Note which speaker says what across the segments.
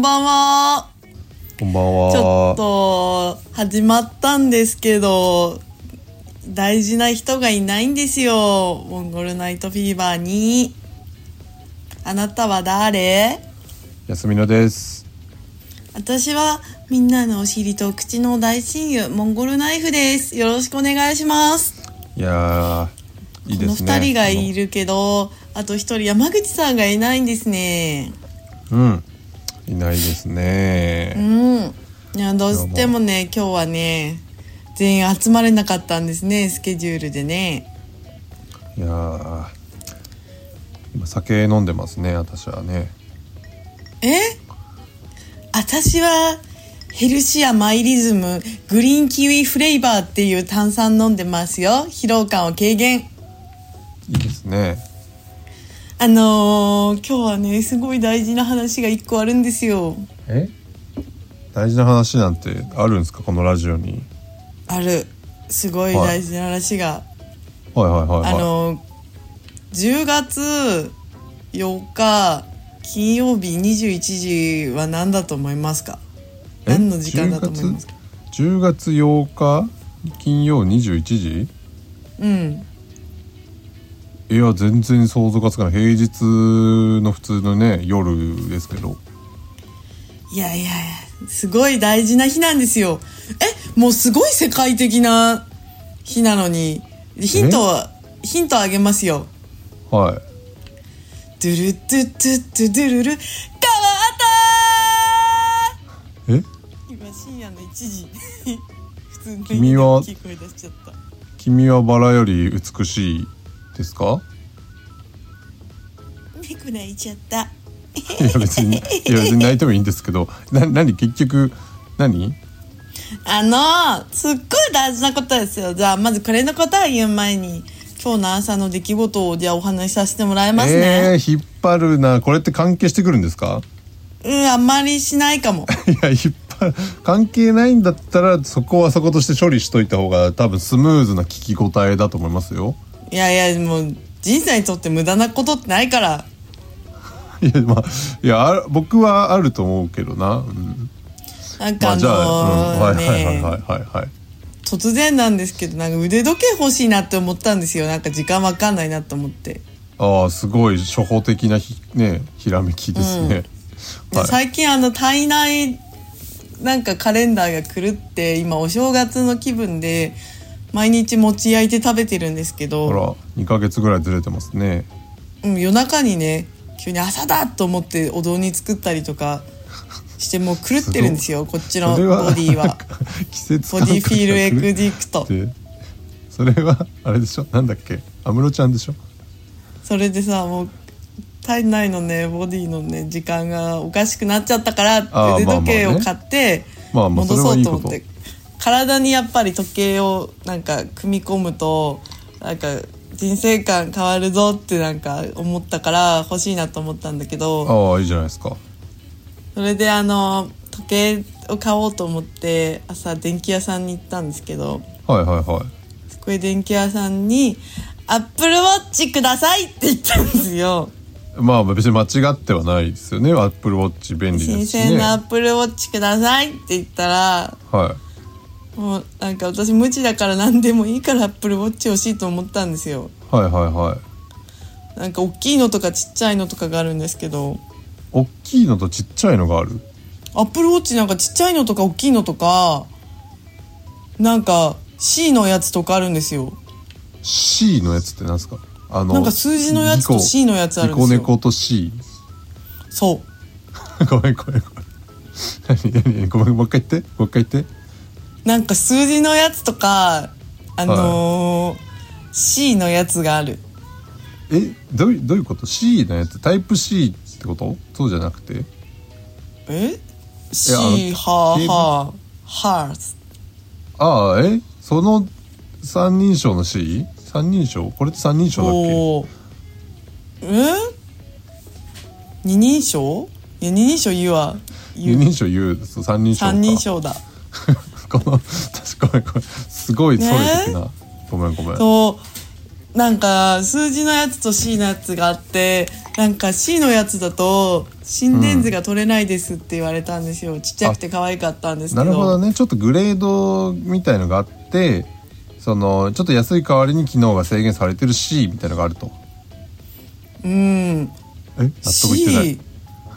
Speaker 1: ばんは。
Speaker 2: こんばんは。
Speaker 1: ちょっと始まったんですけど、大事な人がいないんですよ。モンゴルナイトフィーバーに。あなたは誰？
Speaker 2: 安美乃です。
Speaker 1: 私はみんなのお尻と口の大親友、モンゴルナイフです。よろしくお願いします。
Speaker 2: いやー、いいですね。
Speaker 1: この2人がいるけど、あと1人山口さんがいないんですね。
Speaker 2: いないですね。
Speaker 1: いや、どうしてもね、今日はね、全員集まれなかったんですね、スケジュールでね。
Speaker 2: いやー、今酒飲んでますね、私はね。
Speaker 1: 私はヘルシアマイリズムグリーンキウイフレーバーっていう炭酸飲んでますよ。疲労感を軽減。
Speaker 2: いいですね。
Speaker 1: 今日はね、すごい大事な話が1個あるんですよ。
Speaker 2: 大事な話なんてあるんですか、このラジオに。
Speaker 1: ある。すごい大事な話が、10月8日金曜日21時は何だと思いますか？何の時間だと思いますか
Speaker 2: ？10月8日金曜21時？いや、全然想像がつかない。平日の普通のね、夜ですけど。
Speaker 1: いや、すごい大事な日なんですよ。もうすごい世界的な日なのに、ヒントあげますよ。
Speaker 2: はい。
Speaker 1: ドゥルドゥドゥドゥドゥルル変わったー。今深夜の1時普通の大きい声出しちゃった。
Speaker 2: 君はバラより美しいですか？
Speaker 1: 猫泣いちゃった。
Speaker 2: いや別に泣いてもいいんですけど、何結局何？
Speaker 1: すっごい大事なことですよ。じゃあまずこれのことを言う前に、今日の朝の出来事をじゃあお話しさせてもらいますね。
Speaker 2: 引っ張るな。これって関係してくるんですか？
Speaker 1: あんまりしないかも。
Speaker 2: いや、関係ないんだったらそこはそことして処理しといた方が多分スムーズな聞き応えだと思いますよ。
Speaker 1: いやもう人生にとって無駄なことってないから。
Speaker 2: 僕はあると思うけどな。
Speaker 1: なんか突然なんですけど、なんか腕時計欲しいなって思ったんですよ。なんか時間わかんないなと思って。
Speaker 2: すごい初歩的なひらめきですね。
Speaker 1: 最近体内なんかカレンダーが狂って、今お正月の気分で毎日餅焼いて食べてるんですけど、
Speaker 2: ほら2ヶ月ぐらいずれてますね。
Speaker 1: 夜中にね、急に朝だと思ってお雑煮作ったりとかして、もう狂ってるんですよこっちのボディは。
Speaker 2: 季節
Speaker 1: ボディフィールエクディクト。
Speaker 2: それはあれでしょ、なんだっけ、安室ちゃんでしょ。
Speaker 1: それでさ、もう体内のねボディのね時間がおかしくなっちゃったから、腕時計を買って戻そうと思って、体にやっぱり時計をなんか組み込むとなんか人生観変わるぞってなんか思ったから欲しいなと思ったんだけど。
Speaker 2: いいじゃないですか。
Speaker 1: それで時計を買おうと思って朝電気屋さんに行ったんですけど、そこで電気屋さんにアップルウォッチくださいって言ったんですよ。
Speaker 2: 別に間違ってはないですよね。アップルウォッチ便利ですしね。
Speaker 1: 新鮮なアップルウォッチくださいって言ったら、もうなんか私無知だから何でもいいからアップルウォッチ欲しいと思ったんですよ。なんか大きいのとかちっちゃいのとかがあるんですけど、
Speaker 2: 大きいのとちっちゃいのがある。
Speaker 1: アップルウォッチなんかちっちゃいのとか大きいのとか、なんか C のやつとかあるんですよ。
Speaker 2: C のやつってなんですか？
Speaker 1: なんか数字のやつと C のやつあるんですよ。
Speaker 2: ニコネコと C。
Speaker 1: そう
Speaker 2: ごめん何ごめん、もう一回言って。
Speaker 1: なんか数字のやつとかC のやつがある。
Speaker 2: どういうこと？ C のやつ、タイプ C ってこと？そうじゃなくて
Speaker 1: C ハーツ。
Speaker 2: その三人称の C？ 三人称？これって三人称だっけ？
Speaker 1: 二人称？いや、二人称言うわ。
Speaker 2: 二人称言う。三人称か。
Speaker 1: 三人称だ。
Speaker 2: 確かにすごいそれ的な、ごめん。
Speaker 1: そう、なんか数字のやつと C のやつがあって、 なんか C のやつだと心電図が取れないですって言われたんですよ、ちっちゃくて可愛かったんですけど。
Speaker 2: なるほどね、ちょっとグレードみたいのがあって、そのちょっと安い代わりに機能が制限されてる C みたいのがあると。納得いってない。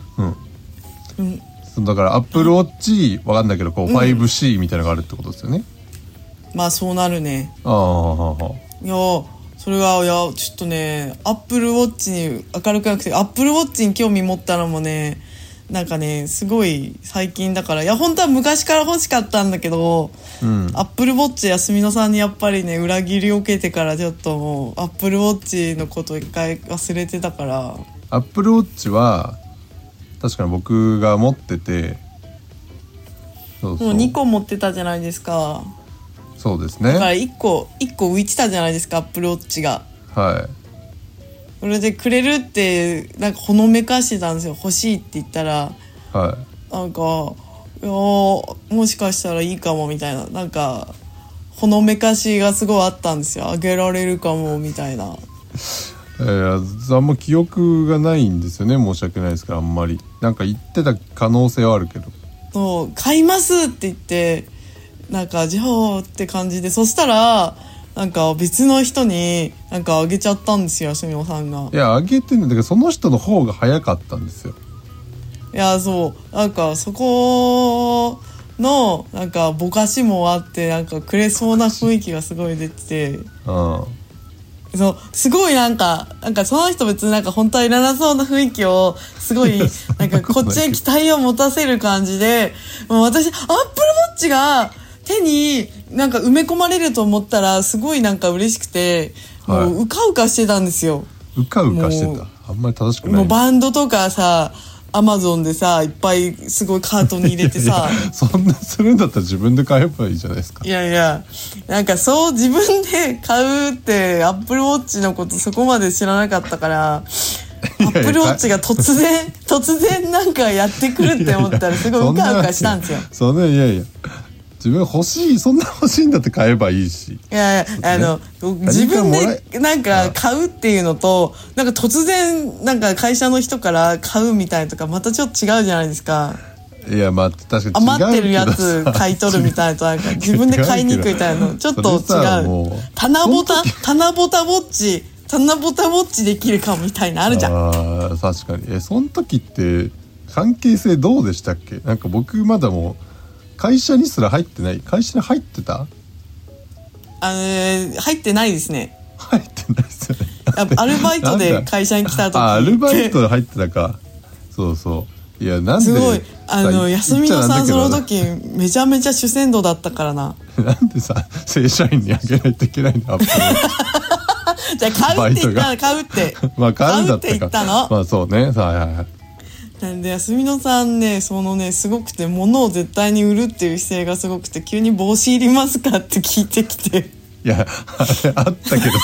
Speaker 2: だから Apple Watch わかんないけどこう 5C みたいなのがあるってことですよね。
Speaker 1: まあそうなるね。いやそれがちょっとね Apple Watch に明るくなくて Apple Watch に興味持ったのもねなんかねすごい最近だから。いや本当は昔から欲しかったんだけど、Apple Watch 休みのさんにやっぱりね裏切りを受けてからちょっともう Apple Watch のこと一回忘れてたから。
Speaker 2: Apple Watch は確かに僕が持ってて、
Speaker 1: もう2個持ってたじゃないですか。
Speaker 2: そうですね。
Speaker 1: だから1個浮いてたじゃないですか Apple Watch が。
Speaker 2: はい。
Speaker 1: それでくれるってなんかほのめかしてたんですよ。欲しいって言ったら、
Speaker 2: はい、
Speaker 1: なんかもしかしたらいいかもみたいな、なんかほのめかしがすごいあったんですよ。あげられるかもみたいな。
Speaker 2: あんま記憶がないんですよね。申し訳ないですから。あんまりなんか言ってた可能性はあるけど、
Speaker 1: そう買いますって言ってなんかじゃあって感じで、そしたらなんか別の人になんかあげちゃったんですよ、すみおさんが。
Speaker 2: いやあげてんだけどその人の方が早かったんですよ。
Speaker 1: いやそうなんかそこのなんかぼかしもあってなんかくれそうな雰囲気がすごい出てて、そうすごいなんかその人別になんか本当はいらなそうな雰囲気をすごいなんかこっちに期待を持たせる感じで、もう私アップルウォッチが手になんか埋め込まれると思ったらすごいなんか嬉しくて、もううかうかしてたんですよ。
Speaker 2: うかうかしてた。あんまり正しくない。
Speaker 1: もうバンドとかさアマゾンでさいっぱいすごいカートに入れてさ
Speaker 2: いやそんなするんだったら自分で買えばいいじゃないですか。
Speaker 1: いやいやなんかそう自分で買うってアップルウォッチのことそこまで知らなかったからアップルウォッチが突然なんかやってくるって思ったらすごいうかうかしたんですよ。
Speaker 2: そんないやいや自分欲しい、そんな欲しいんだって買えばいいし。
Speaker 1: いや自分でなんか買うっていうのとなんか突然なんか会社の人から買うみたいなとかまたちょっと違うじゃないですか。
Speaker 2: いやまあ確かに違うけど
Speaker 1: 余ってるやつ買い取るみたいなとなんか自分で買いに行くみたいなのちょっと違う。棚ぼたウォッチできるかもみたいなあるじゃん。
Speaker 2: あ確かに。その時って関係性どうでしたっけ。なんか僕まだもう会社にすら入ってない。会社に入ってた？
Speaker 1: 入ってないですね。
Speaker 2: 入ってないですよね。
Speaker 1: アルバイトで会社に来た時
Speaker 2: アルバイトで入ってたか。そうそう。いやなんです
Speaker 1: ごい休みのさんその時めちゃめちゃ主戦度だったからな。
Speaker 2: なんでさ正社員にあげないといけないの。
Speaker 1: じゃあ買うって言ったの。買うって
Speaker 2: まあ買うんだったか。
Speaker 1: 買うって言ったの。
Speaker 2: まあそうね。はいはいはい。
Speaker 1: なんで休みのさんねそのねすごくて物を絶対に売るっていう姿勢がすごくて急に帽子いりますかって聞いてきて。
Speaker 2: いやあれあったけどさ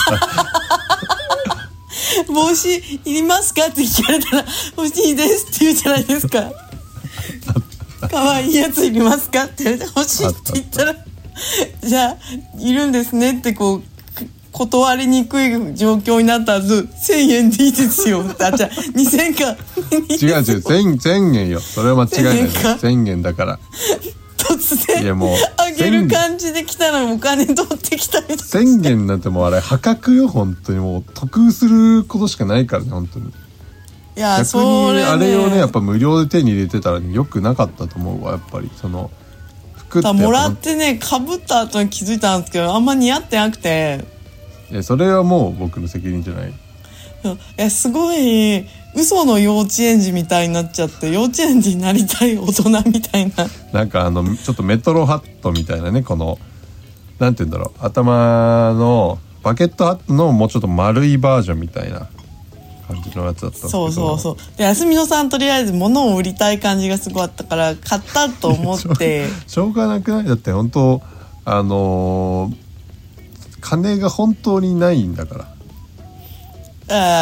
Speaker 1: 帽子いりますかって聞かれたら欲しいですって言うじゃないですか。可愛いやついりますかって言われて欲しいって言ったらじゃあいるんですねってこう断りにくい状況になったはず1000円でいいですよ。じゃあ2000か
Speaker 2: 違う1000円よ。それは間違いない。1000円だから
Speaker 1: 突然あげる感じで来たらお金取ってきたみたいな。
Speaker 2: 1000円なんてもうあれ破格よ本当に。もう得することしかないからね本当に。
Speaker 1: いや
Speaker 2: 逆にあれをねやっぱ無料で手に入れてたらね良くなかったと思うわ。やっぱりその服って
Speaker 1: もらってねかぶった後に気づいたんですけどあんま似合ってなくて。
Speaker 2: いやそれはもう僕の責任じゃない。
Speaker 1: いやすごい嘘の幼稚園児みたいになっちゃって幼稚園児になりたい大人みたいな。
Speaker 2: なんかちょっとメトロハットみたいなねこのなんて言うんだろう頭のバケットハットのもうちょっと丸いバージョンみたいな感じのやつだったんですけど。
Speaker 1: そうで休みのさんとりあえず物を売りたい感じがすごいあったから買ったと思って
Speaker 2: しょうがなくない。だって本当金が本当にないんだから。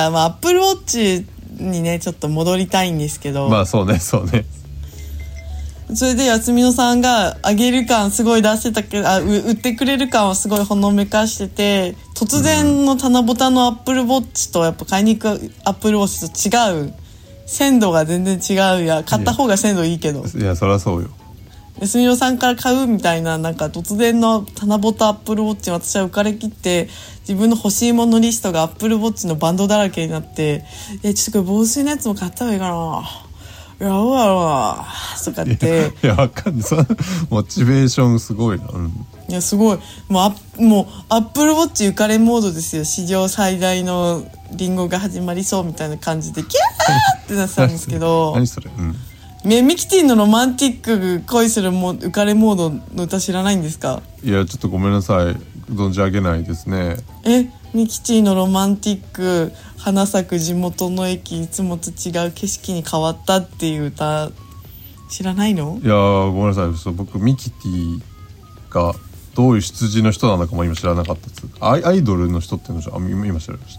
Speaker 1: まあアップルウォッチにねちょっと戻りたいんですけど。
Speaker 2: まあそうね
Speaker 1: それで安美さんがあげる感すごい出してたけど、売ってくれる感をすごいほのめかしてて、突然の棚ぼたのアップルウォッチとやっぱ買いに行くアップルウォッチと違う、鮮度が全然違う。や買った方が鮮度いいけど、
Speaker 2: いやそりゃそうよ。
Speaker 1: 安美さんから買うみたいな、なんか突然の棚ぼたアップルウォッチ、私は浮かれきって自分の欲しいものリストがアップルウォッチのバンドだらけになって、ちょっとこれ防水のやつも買った方がいいかな、やろうやろうとかって。
Speaker 2: いやわかんない、そのモチベーションすごいな。
Speaker 1: いやすごい、もうアップルウォッチ浮かれモードですよ。史上最大のリンゴが始まりそうみたいな感じでキャーってなってたんですけど
Speaker 2: 何それ、
Speaker 1: ミキティのロマンティック恋する浮かれモードの歌知らないんですか？
Speaker 2: いやちょっとごめんなさい、存じ上げないですね。
Speaker 1: ミキティのロマンティック、花咲く地元の駅、いつもと違う景色に変わったっていう歌知らないの？
Speaker 2: いやごめんなさい、僕ミキティがどういう出自の人なのかも今知らなかったです。アイドルの人っていうのじゃ今知られました。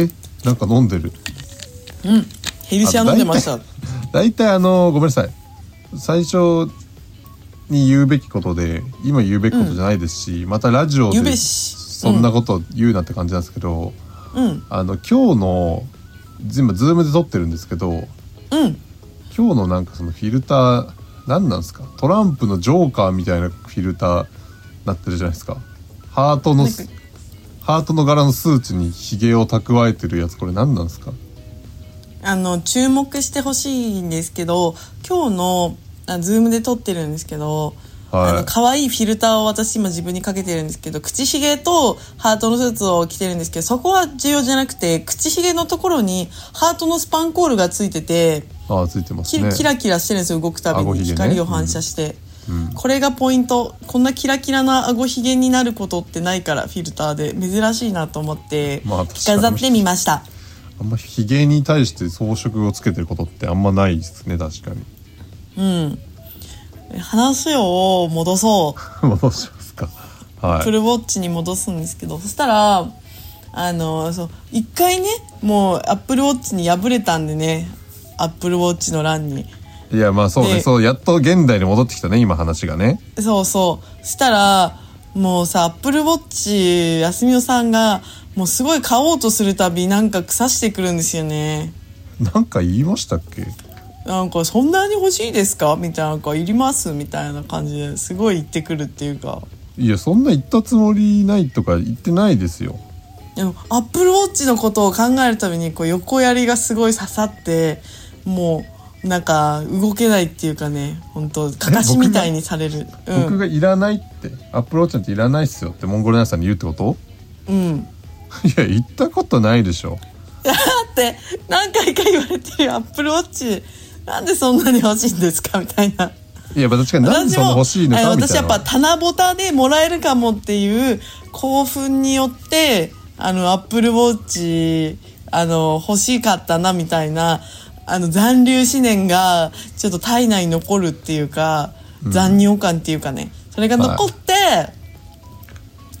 Speaker 2: なんか飲んでる。
Speaker 1: ヘルシア飲んでました。
Speaker 2: 大体ごめんなさい、最初に言うべきことで今言うべきことじゃないですし、またラジオでそんなこと言うなって感じなんですけど、今日の今ズームで撮ってるんですけど、今日のなんかそのフィルター何なんですか？トランプのジョーカーみたいなフィルターなってるじゃないですか。ハートの柄のスーツにヒゲを蓄えてるやつ、これ何なんですか？
Speaker 1: 注目してほしいんですけど、今日のズームで撮ってるんですけど、可愛いフィルターを私今自分にかけてるんですけど、口ひげとハートのスーツを着てるんですけど、そこは重要じゃなくて、口ひげのところにハートのスパンコールがついてて、
Speaker 2: ついてますね。
Speaker 1: キラキラしてるんですよ、動くたびに光を反射して、これがポイント。こんなキラキラな顎ひげになることってないから、フィルターで珍しいなと思って着飾ってみました。
Speaker 2: あんまひげに対して装飾をつけてることってあんまないですね、確かに。
Speaker 1: 話を戻そう
Speaker 2: 戻しますか。
Speaker 1: アップルウォッチに戻すんですけど、そしたら一回ね、もうアップルウォッチに敗れたんでね、アップルウォッチの欄に。
Speaker 2: いやまあそうね、そうやっと現代に戻ってきたね、今話がね。
Speaker 1: そうしたらもうさ、アップルウォッチ安美さんがもうすごい買おうとするたびなんか腐してくるんですよね。
Speaker 2: なんか言いましたっけ？
Speaker 1: なんかそんなに欲しいですかみたいな、なんかいりますみたいな感じですごい言ってくるっていうか。
Speaker 2: いやそんな言ったつもりないとか言ってないですよ。
Speaker 1: でもアップルウォッチのことを考えるたびにこう横槍がすごい刺さって、もうなんか動けないっていうかね、本当かかしみたいにされる。
Speaker 2: 僕がいらないって、アップルウォッチなんていらないっすよってモンゴルナさんに言うってこと？いや言ったことないでしょ。
Speaker 1: だって何回か言われてるよ、アップルウォッチなんでそんなに欲しいんですかみたいな。
Speaker 2: いや確かになんでそんな欲しいのかみたいな。
Speaker 1: 私やっぱ棚ぼたでもらえるかもっていう興奮によってアップルウォッチ欲しかったなみたいな残留思念がちょっと体内に残るっていうか、残尿感っていうかね、それが残って、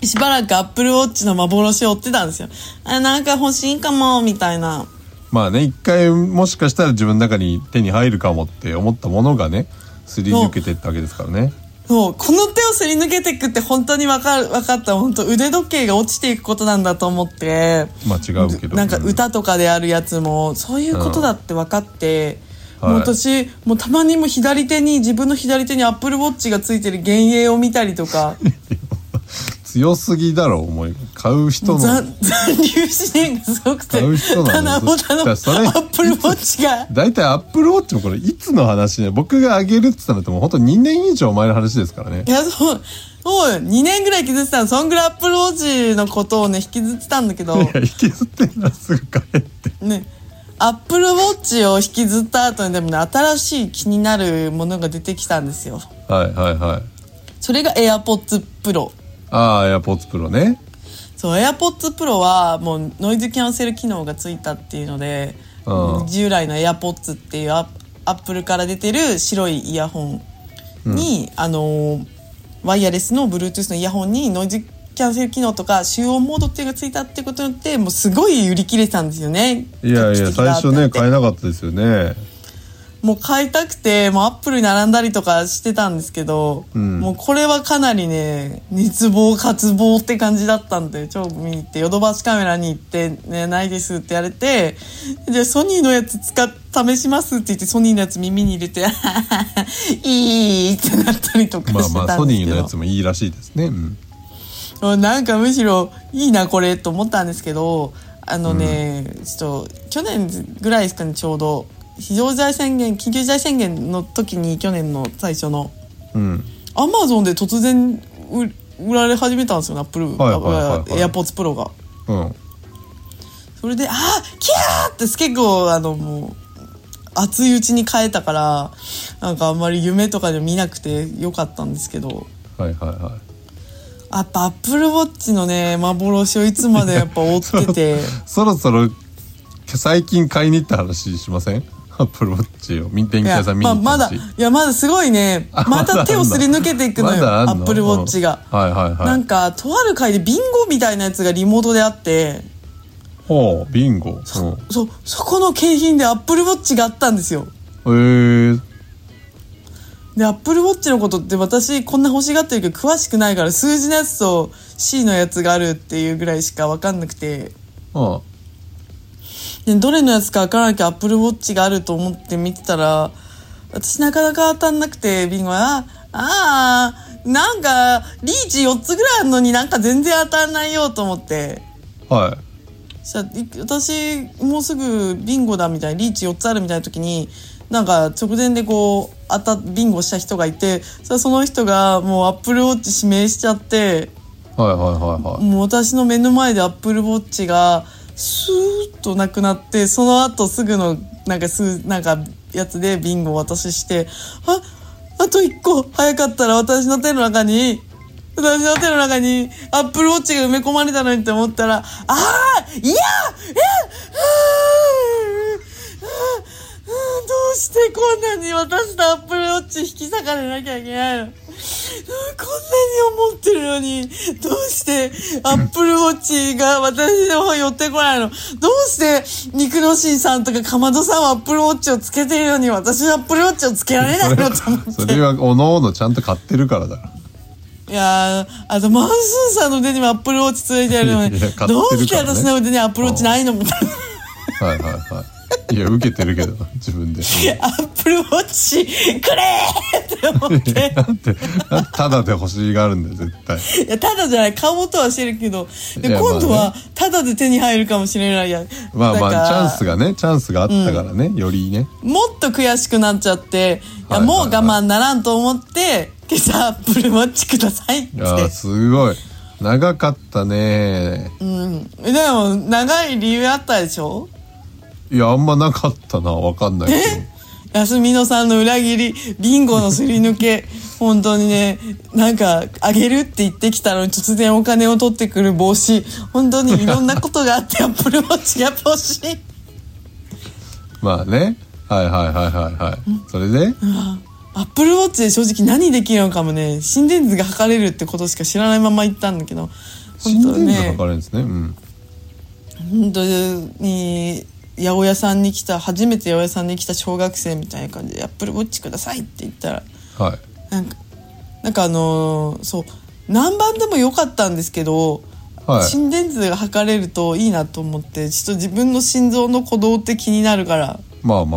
Speaker 1: しばらくアップルウォッチの幻を追ってたんですよ。なんか欲しいかもみたいな。
Speaker 2: まあね、一回もしかしたら自分の中に手に入るかもって思ったものがね、すり抜けてったわけですからね。
Speaker 1: そうこの手をすり抜けていくって本当に分かった。本当腕時計が落ちていくことなんだと思って。
Speaker 2: まあ違うけど、
Speaker 1: なんか歌とかであるやつもそういうことだって分かって、もう私もうたまにも自分の左手にアップルウォッチがついてる幻影を見たりとか。
Speaker 2: 強すぎだろ思い。買う人の
Speaker 1: 残留思念がすごくて、
Speaker 2: 買う人
Speaker 1: 棚ぼたのアップルウォッチが
Speaker 2: だいたいアップルウォッチもこれいつの話ね。僕があげるって言ったのってもう本当2年以上前の話ですからね。
Speaker 1: いやそう2年ぐらい引きずってたの。そんぐらいアップルウォッチのことをね引きずってたんだけど、
Speaker 2: いや引きずってんならすぐ帰って
Speaker 1: ね。アップルウォッチを引きずった後にでもね、新しい気になるものが出てきたんですよ。それが AirPods Pro。
Speaker 2: AirPods Pro ね。
Speaker 1: そう AirPods Pro はもうノイズキャンセル機能がついたっていうので、従来の AirPods っていうアップルから出てる白いイヤホンに、ワイヤレスの Bluetooth のイヤホンにノイズキャンセル機能とか集音モードっていうのがついたってことによって、もうすごい売り切れてたんですよね。
Speaker 2: いや最初ね買えなかったですよね。
Speaker 1: もう買いたくてもうアップルに並んだりとかしてたんですけど、もうこれはかなりね熱望渇望って感じだったんで超見に行ってヨドバシカメラに行ってねないですって言われて、でソニーのやつ試しますって言ってソニーのやつ耳に入れていいってなったりとかしてたんですけど、
Speaker 2: ソニーのやつもいいらしいですね。
Speaker 1: なんかむしろいいなこれと思ったんですけど、ちょっと去年ぐらいですかね、ちょうど緊急事態宣言の時に去年の最初の、アマゾンで突然売られ始めたんですよ、アップルエアポッツプロが。それでキャーって結構もう熱いうちに買えたから、なんかあんまり夢とかで見なくてよかったんですけど、やっぱアップルウォッチのね幻をいつまでやっぱ追ってて
Speaker 2: そろそろ最近買いに行った話しません？アップルウォッチを電気屋さん見に行った話。
Speaker 1: まだすごいね、また手をすり抜けていくのよアップルウォッチが。なんかとある回でビンゴみたいなやつがリモートであって、
Speaker 2: ビンゴ、
Speaker 1: そこの景品でアップルウォッチがあったんですよ。でアップルウォッチのことって私こんな欲しがってるけど詳しくないから、数字のやつと C のやつがあるっていうぐらいしか分かんなくて、でどれのやつか分からなきゃアップルウォッチがあると思って見てたら、私なかなか当たんなくて、ビンゴはなんかリーチ4つぐらいあるのになんか全然当たんないよと思って、私もうすぐビンゴだみたいな、リーチ4つあるみたいな時になんか直前でこうビンゴした人がいて、その人がもうアップルウォッチ指名しちゃって、もう私の目の前でアップルウォッチがスーッとなくなって、その後すぐのなんかやつでビンゴを渡して、あと1個早かったら私の手の中にアップルウォッチが埋め込まれたのにって思ったら、どうしてこんなに私とアップルウォッチ引き裂かれなきゃいけないの。こんなに思ってるのにどうしてアップルウォッチが私の方寄ってこないの。どうして肉のしんさんとかかまどさんはアップルウォッチをつけているのに私はアップルウォッチをつけられないのと思って。
Speaker 2: それはおのおのちゃんと買ってるからだ。
Speaker 1: いやあとマンスーさんの腕にもアップルウォッチついてるのにどうして私の腕にアップルウォッチないのみたいな。
Speaker 2: いや受けてるけど自分で
Speaker 1: アップルウォッチくれーって思って
Speaker 2: ただで欲しがるんだよ絶対。
Speaker 1: いやただじゃない、買おうとはしてるけど、今度はただで手に入るかもしれない。チ
Speaker 2: ャンスがあったからね、よりね
Speaker 1: もっと悔しくなっちゃって、もう我慢ならんと思って今朝アップルウォッチくださいって。
Speaker 2: すごい長かったね。
Speaker 1: でも長い理由あったでしょ。
Speaker 2: いやあんまなかったな、わかんないけど。
Speaker 1: 安美野さんの裏切り、ビンゴのすり抜け本当にね、なんかあげるって言ってきたのに突然お金を取ってくる帽子、本当にいろんなことがあってアップルウォッチが欲しい。
Speaker 2: まあね、それで
Speaker 1: アップルウォッチで正直何できるのかもね、心電図が測れるってことしか知らないまま行ったんだけど、
Speaker 2: 心電図測れるんですね。
Speaker 1: 本当に初めて八百屋さんに来た小学生みたいな感じでアップルウォッチくださいって言ったら、なんかそう何番でもよかったんですけど、心電図が測れるといいなと思って、ちょっと自分の心臓の鼓動って気になるから、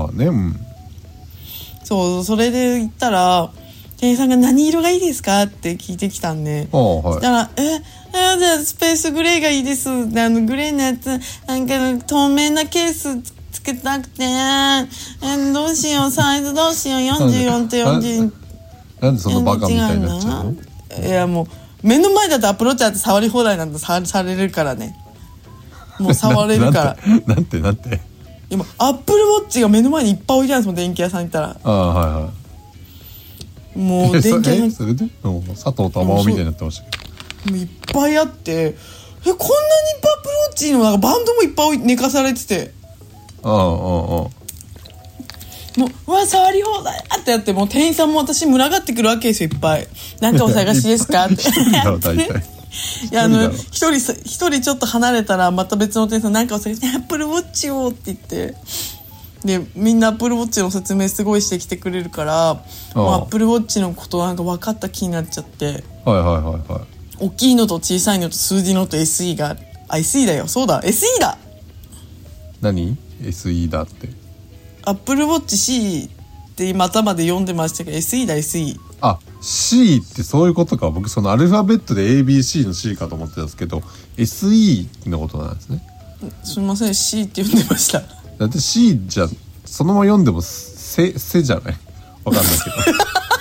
Speaker 1: それで言ったら店員さんが何色がいいですかって聞いてきたんで、そしたらじゃあスペースグレーがいいです。グレーのやつなんか透明なケースつけたくて、どうしよう、サイズどうしよう、44と40。
Speaker 2: なんでそのバカみたいになっちゃうの。
Speaker 1: いやもう目の前だとアプローチあって触り放題なんだ、されるからね、もう触れるから
Speaker 2: なんて
Speaker 1: 今アップルウォッチが目の前にいっぱい置いてあるんですもん、電気屋さん行ったら。もう電気屋さん
Speaker 2: それで佐藤珠緒みたいになってましたけど、
Speaker 1: もういっぱいあって、こんなにアップルウォッチのなんかバンドもいっぱい寝かされてて、もう触り放題ってやって、もう店員さんも私群がってくるわけですよ、いっぱい。なんかお探しですかっていや一人ちょっと離れたらまた別の店員さん、なんかお探し、アップルウォッチをって言って、 でみんな Apple Watch の説明すごいしてきてくれるから、Apple Watch のことなんか分かった気になっちゃって、大きいのと小さいのと数字のと SE がSE だよ。そうだ SE だ。
Speaker 2: 何 SE だって。
Speaker 1: Apple Watch C って今頭で読んでましたけど SE だ SE。
Speaker 2: あ、C ってそういうことか。僕そのアルファベットで ABC の C かと思ってたんですけど SE のことなんですね。
Speaker 1: すみません C って読んでました。
Speaker 2: だって C じゃそのまま読んでもせじゃない？わかんないけど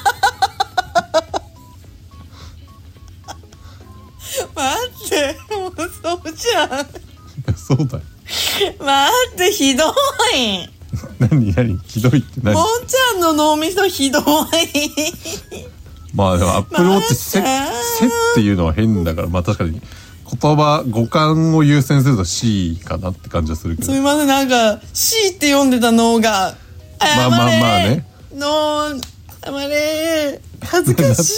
Speaker 1: 待ってもうそうじゃん
Speaker 2: そうだよ
Speaker 1: 待ってひどい
Speaker 2: 何ひどいって何？
Speaker 1: もんちゃんの脳みそひどい
Speaker 2: まあでもアップルウォッチせっていうのは変だから、まあ確かに言葉語感を優先すると C かなって感じはするけど。
Speaker 1: すみません、なんか C って読んでた脳が
Speaker 2: まあね
Speaker 1: 脳黙れ恥ずかし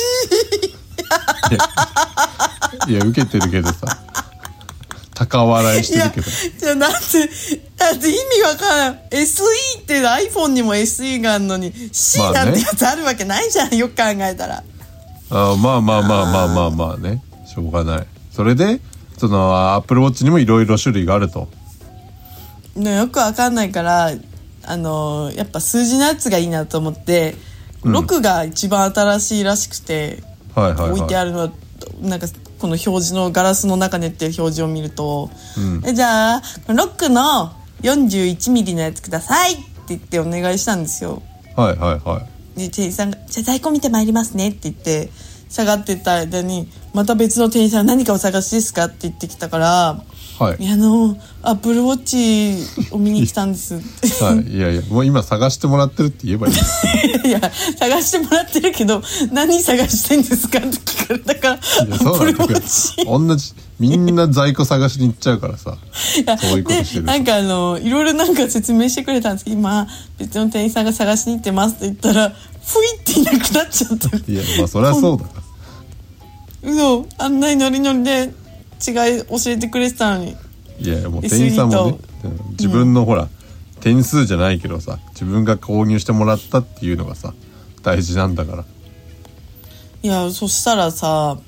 Speaker 2: いいや受けてるけどさ高笑いしてるけど。
Speaker 1: じゃあだって意味わからん。 SE って iPhone にも SE があるのに C なんてやつあるわけないじゃん、よく考えたら。
Speaker 2: まあね、しょうがない。それでその Apple Watch にもいろいろ種類があると。
Speaker 1: よくわかんないからやっぱ数字のやつがいいなと思って、6が一番新しいらしくて、置いてあるのはなんかこの表示のガラスの中にっていう表示を見ると、じゃあ6の41ミリのやつくださいって言ってお願いしたんですよ。で店員さんがじゃあ在庫見てまいりますねって言って下がってた間にまた別の店員さん何かお探しですかって言ってきたから、アップルウォッチを見に来たんです
Speaker 2: いやもう今探してもらってるって言えばいい
Speaker 1: いや探してもらってるけど何探してんですかって聞かれたからアップルウォッチ
Speaker 2: 同じみんな在庫探しに行っちゃうからさそういうことしてる。
Speaker 1: なんかいろいろなんか説明してくれたんですけど、今別の店員さんが探しに行ってますって言ったらふいっていなくなっちゃった。
Speaker 2: いやまあそりゃそうだから
Speaker 1: 案内ノリノリで違い教えてくれてたのに。
Speaker 2: いやもう店員さんもね自分のほら、点数じゃないけどさ自分が購入してもらったっていうのがさ大事なんだから。
Speaker 1: いやそしたらさ、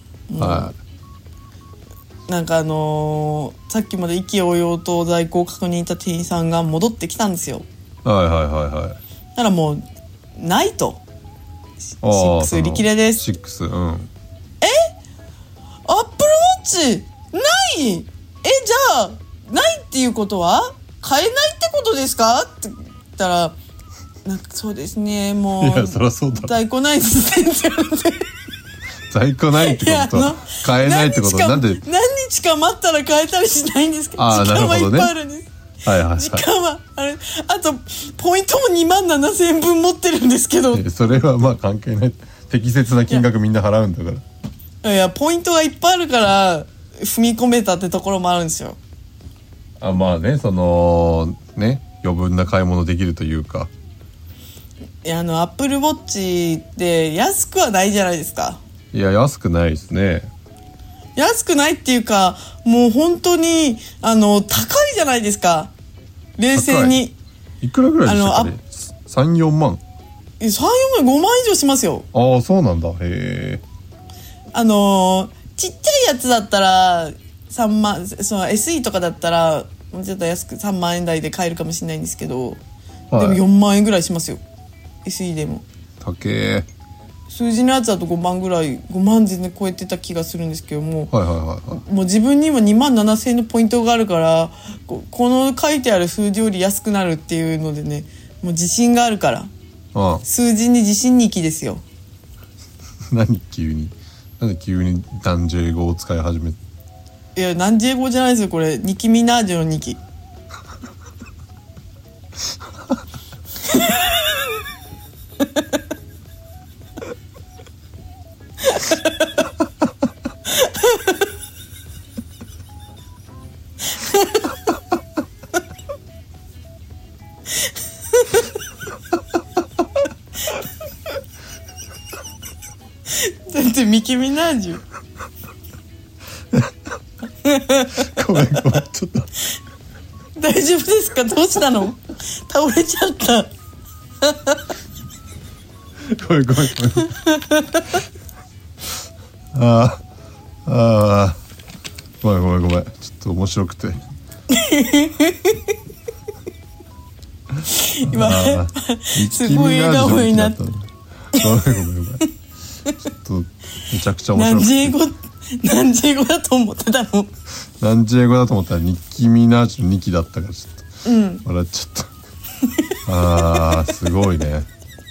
Speaker 1: なんかさっきまで意気揚々と在庫を確認した店員さんが戻ってきたんですよ。だからもうないと6売り切れです。
Speaker 2: 6
Speaker 1: アップルウォッチないじゃあないっていうことは買えないってことですかって言ったらなんかそうですねもう
Speaker 2: いやそりゃそうだ
Speaker 1: 在庫ないですねって言われて
Speaker 2: 在庫ないってことは買えないってことなんで
Speaker 1: 何日か待ったら買えたりしないんですけど時間はいっぱいあるんです。時間はあとポイントも27,000円分持ってるんですけど
Speaker 2: それはまあ関係ない。適切な金額みんな払うんだから。
Speaker 1: いやポイントがいっぱいあるから踏み込めたってところもあるんですよ。
Speaker 2: まあねそのね余分な買い物できるというか。
Speaker 1: アップルウォッチって安くはないじゃないですか。
Speaker 2: いや安くないですね。
Speaker 1: 安くないっていうかもう本当に高いじゃないですか。冷静に
Speaker 2: いくらぐらいでしたっけね。3-4万
Speaker 1: 3-4万5万以上しますよ。
Speaker 2: そうなんだ。へえ。
Speaker 1: ちっちゃいやつだったら3万その SE とかだったらもうちょっと安く3万円台で買えるかもしれないんですけど、でも4万円ぐらいしますよ SE でも。
Speaker 2: 高え。
Speaker 1: 数字のやつだと5万ぐらい5万全然超えてた気がするんですけども、もう自分にも27,000円のポイントがあるからこの書いてある数字より安くなるっていうのでねもう自信があるから数字に自信にきですよ。
Speaker 2: なんで急に男女英語を使い始め。
Speaker 1: いや男女英語じゃないですよこれニキミナージュのニキだってミキミナージュ
Speaker 2: ごめんちょっと
Speaker 1: 大丈夫ですか。どうしたの倒れちゃった
Speaker 2: ごめんああごめんちょっと面白くて
Speaker 1: 今すごい笑顔になった。ごめん
Speaker 2: ちょっとめちゃくちゃ面白くて
Speaker 1: 何時英語だと思ってたの？
Speaker 2: 何時英語だと思ったらニッキー・ミナージュの2期だったからちょっと、笑っちゃったすごいね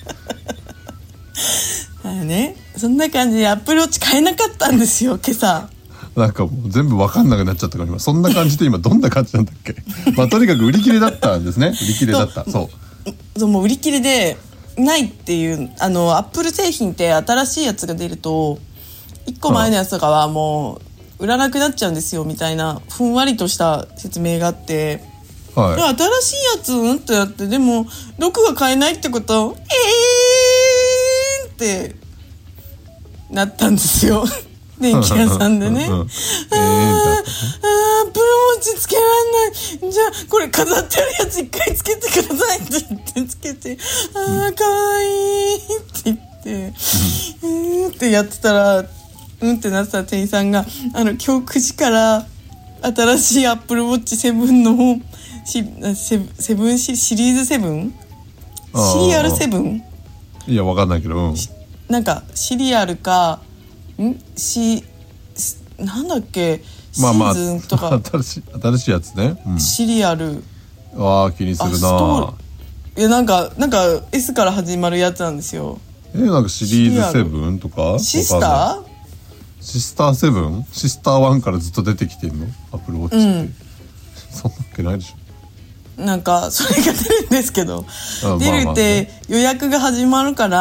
Speaker 1: ね、そんな感じでアップルウォッチ買えなかったんですよ今朝。
Speaker 2: なんかもう全部分かんなくなっちゃったから今そんな感じで今どんな感じなんだっけまあとにかく売り切れだったんですね。売り切れだった
Speaker 1: そうもう売り切れでないっていうアップル製品って新しいやつが出ると1個前のやつとかはもう売らなくなっちゃうんですよみたいなふんわりとした説明があって、はい、新しいやつってやってでも6が買えないってことってなったんですよ電気屋さんでねアップルウォッチつけらんないじゃあこれ飾ってあるやつ一回つけてくださいって言ってつけてかわいいって言ってってやってたらってなってた店員さんが今日9時から新しいアップルウォッチ7のシリーズ 7? シリアル 7?
Speaker 2: いやわかんないけど、
Speaker 1: なんかシリアルかなんだっけシーズンとか、
Speaker 2: 新しいやつね、
Speaker 1: シリアル
Speaker 2: 気にするな。
Speaker 1: いやなんか S から始まるやつなんですよ。
Speaker 2: なんかシリーズ7とか
Speaker 1: シスター
Speaker 2: 7シスター1からずっと出てきてんのアップルウォッチって、そんなわけないでしょ。
Speaker 1: なんかそれが出るんですけど出るって予約が始まるから、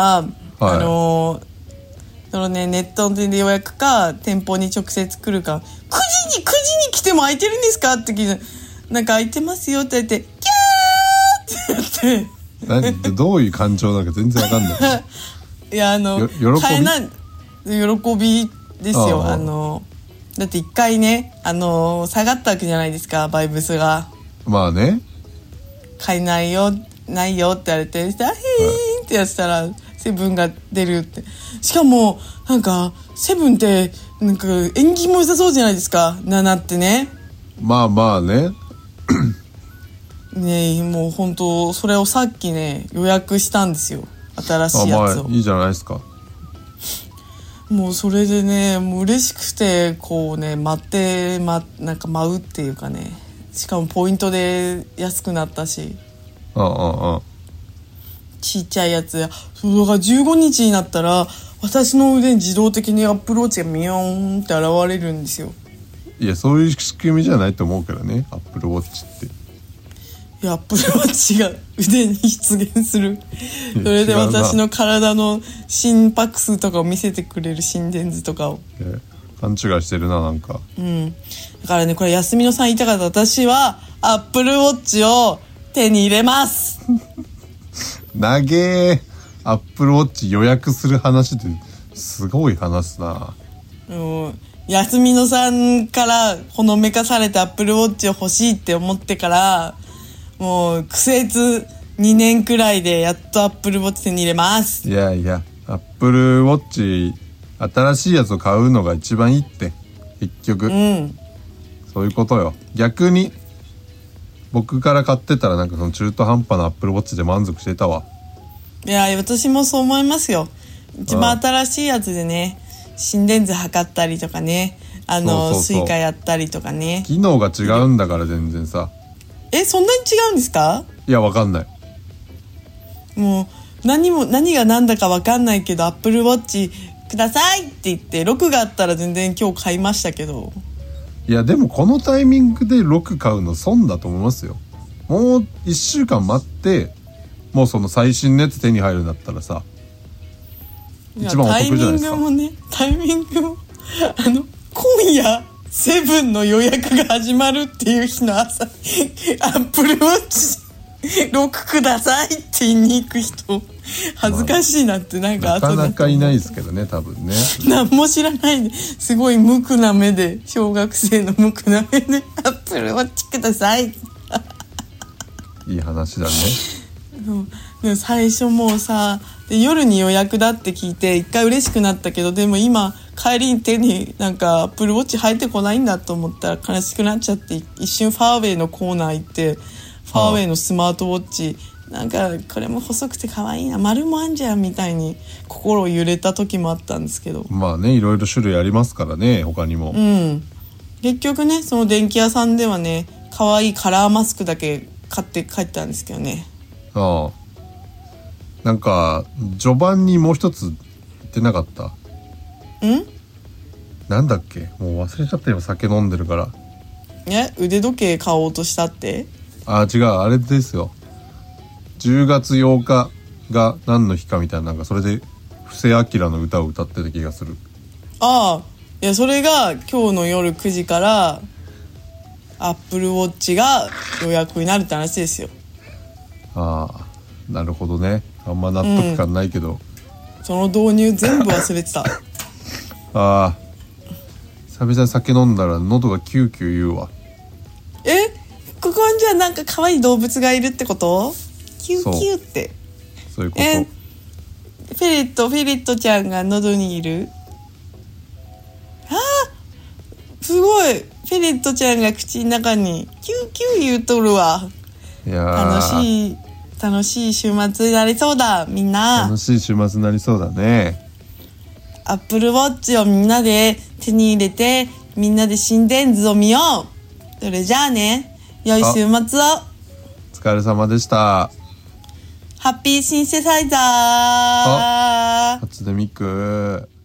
Speaker 1: そのね、ネットで予約か店舗に直接来るか9時に来ても空いてるんですかって聞いてなんか空いてますよって言ってキャーって言って
Speaker 2: どういう感情なのか全然わかんない
Speaker 1: いや買えない喜びですよ。だって一回ね下がったわけじゃないですかバイブスが。
Speaker 2: まあね
Speaker 1: 買えないよないよって言われてへーってやってたらセブンが出るって。しかもなんかセブンってなんか縁起も良さそうじゃないですか7ってね。
Speaker 2: まあね
Speaker 1: ねもう本当それをさっきね予約したんですよ新しいやつを。
Speaker 2: いいじゃないですか。
Speaker 1: もうそれでねもう嬉しくてこうねなんか舞うっていうかねしかもポイントで安くなったしちっちゃいやつそうだから15日になったら私の腕に自動的にアップルウォッチがミヨーンって現れるんですよ。
Speaker 2: いやそういう仕組みじゃないと思うけどねアップルウォッチって。
Speaker 1: いやアップルウォッチが腕に出現するそれで私の体の心拍数とかを見せてくれる心電図とかを。
Speaker 2: 勘違いしてるななんか。
Speaker 1: だからねこれ休みのさん言いたかった私はアップルウォッチを手に入れます
Speaker 2: なげーアップルウォッチ予約する話ってすごい話すな。
Speaker 1: 休みのさんからほのめかされてアップルウォッチを欲しいって思ってからもう苦節2年くらいでやっとアップルウォッチ手に入れます。
Speaker 2: いやアップルウォッチ新しいやつを買うのが一番いいって結局、そういうことよ。逆に僕から買ってたらなんかその中途半端なアップルウォッチで満足してたわ。
Speaker 1: いや私もそう思いますよ。一番新しいやつでね心電図測ったりとかねスイカやったりとかね
Speaker 2: 機能が違うんだから全然さ。
Speaker 1: そんなに違うんですか？
Speaker 2: いやわかんない。
Speaker 1: もう何が何だかわかんないけどアップルウォッチくださいって言って6があったら全然今日買いましたけど。
Speaker 2: いやでもこのタイミングで6買うの損だと思いますよ。もう1週間待ってもうその最新のやつ手に入るんだったらさ一番お得じゃないですか。
Speaker 1: タイミングも今夜セブンの予約が始まるっていう日の朝アップルウォッチ6くださいって言いに行く人恥ずかしいなってなんか
Speaker 2: なかなかいないですけどね多分ね。
Speaker 1: 何も知らないですごい無垢な目で小学生の無垢な目でアップルウォッチください
Speaker 2: いいい話だね。
Speaker 1: で最初もうさで夜に予約だって聞いて一回嬉しくなったけど、でも今帰りに手になんか Apple Watch 入ってこないんだと思ったら悲しくなっちゃって、一瞬ファーウェイのコーナー行ってファーウェイのスマートウォッチなんかこれも細くて可愛いな、丸もあんじゃんみたいに心揺れた時もあったんですけど、
Speaker 2: まあね、いろいろ種類ありますからね、他にも。
Speaker 1: 結局ね、その電気屋さんではね可愛いカラーマスクだけ買って帰ったんですけどね。
Speaker 2: なんか序盤にもう一つ言ってなかった？なんだっけ、もう忘れちゃったよ、酒飲んでるから。
Speaker 1: 腕時計買おうとしたって？
Speaker 2: 違う、あれですよ、10月8日が何の日かみたいな、なんかそれで布施明の歌を歌ってた気がする。
Speaker 1: いやそれが今日の夜9時からアップルウォッチが予約になるって話ですよ。
Speaker 2: なるほどね。あんま納得感ないけど、
Speaker 1: その導入全部忘れてた。
Speaker 2: 久々に酒飲んだら喉がキューキュー言うわ。
Speaker 1: ここにじゃあなんか可愛い動物がいるってこと？キューキューって。
Speaker 2: そういうこと。
Speaker 1: フェレットちゃんが喉にいる？すごい、フェレットちゃんが口の中にキューキュー言うとるわ。
Speaker 2: いや
Speaker 1: 楽しい週末になりそうだ、みんな。
Speaker 2: 楽しい週末になりそうだね。
Speaker 1: アップルウォッチをみんなで手に入れて、みんなで心電図を見よう。それじゃあね、良い週末を。お
Speaker 2: 疲れ様でした。
Speaker 1: ハッピーシンセサイザー。
Speaker 2: 初音ミク。